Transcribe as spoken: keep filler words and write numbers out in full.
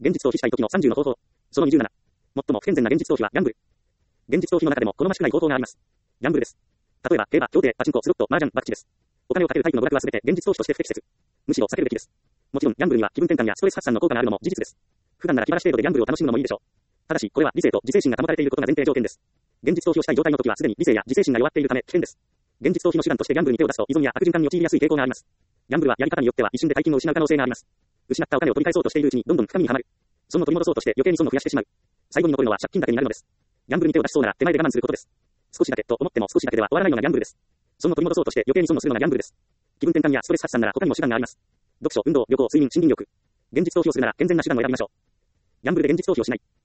現実逃避したい時のさんじゅうの方法。そのにじゅうなな。最も不健全な現実逃避はギャンブル。現実逃避の中でも好ましくない方法があります。ギャンブルです。例えば、競馬、競艇、パチンコ、スロット、麻雀、博打です。お金をかけるタイプの娯楽はすべて現実投資として不適切。むしろ避けるべきです。もちろん、ギャンブルには気分転換やストレス発散の効果があるのも事実です。普段なら気晴らし程度でギャンブルを楽しむのもいいでしょう。ただし、これは理性と自制心が保たれていることが前提条件です。現実逃避をしたい状態の時はすでに理性や自制心が弱っているため危険です。現実逃避の手段としてギャンブルに手を出すと依存や悪循環に陥りやすい傾向があります。ギャンブルはやり方によっては一瞬で大金を失う可能性があります。失ったお金を取り返そうとしているうちにどんどん深みにはまる。損を取り戻そうとして余計に損を増やしてしまう。最後に残るのは借金だけになるのです。ギャンブルに手を出しそうなら手前で我慢することです。少しだけと思っても少しだけでは終わらないのがギャンブルです。損を取り戻そうとして余計に損をするのがギャンブルです。気分転換やストレス発散なら他にも手段があります。読書、運動、旅行、睡眠、森林浴。現実逃避をするなら健全な手段を選びましょう。ギャンブルで現実逃避をしない。